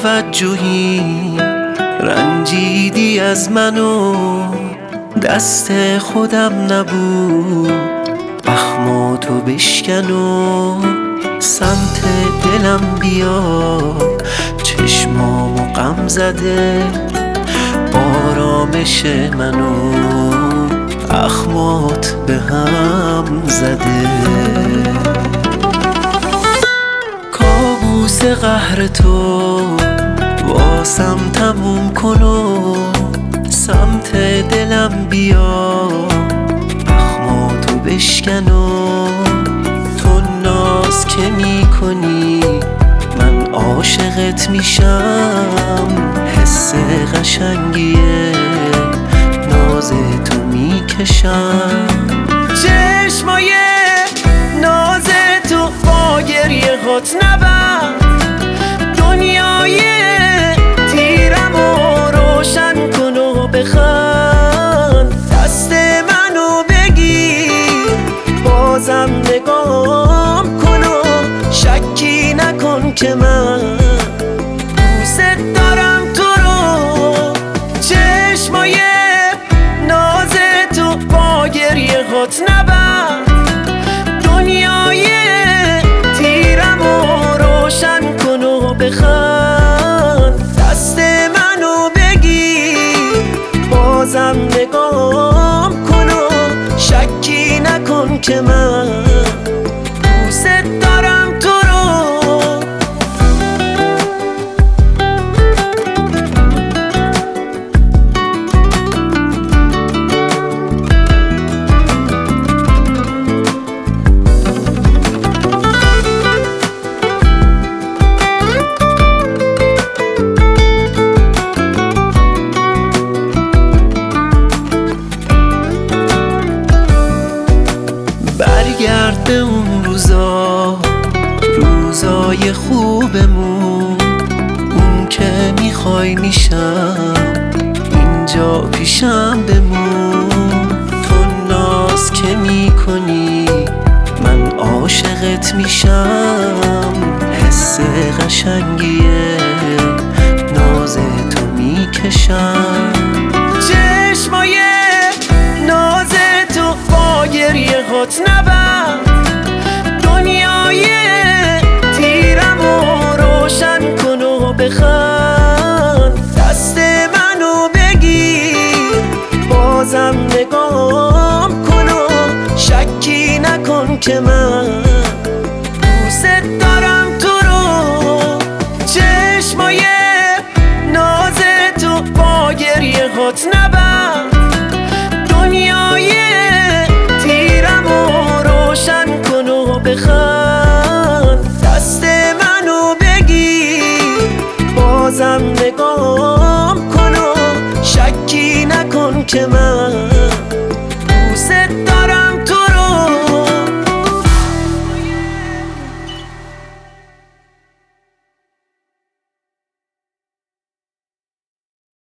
توجهی رنجیدی از منو، دست خودم نبود اخماتو بشکن و سمت دلم بیا، چشمامو غم زده آرامش منو اخمات به هم زده. کابوس قهر تو واسم تموم کن و سمت دلم بیا، اخماتو بشکن و تو ناز که می کنی من عاشقت میشم، حس قشنگیه ناز تو میکشم. چشمای ناز تو با گریه هات نبند، دنیای تیرم و روشن کن و بخند، دست منو بگیر بازم نگام کن و شکی نکن که من دوست دارم تو رو. چشمای ناز تو با گریه هات نبند، دنیای تیرم و روشن کن و بخند، دست منو بگیر بازم نگام کن و شکی نکن که من دوست دارم تو رو. برگرد به اون روزای خوبمون، اون که میخوای میشم اینجا پیشم بمون. تو ناز که میکنی من عاشقت میشم، حس قشنگیه ناز تو میکشم. چشمای ناز تو با گریه هات نبند، دنیای تیرم و روشن کن و بخند، دست منو بگیر بازم نگام کن و شکی نکن که من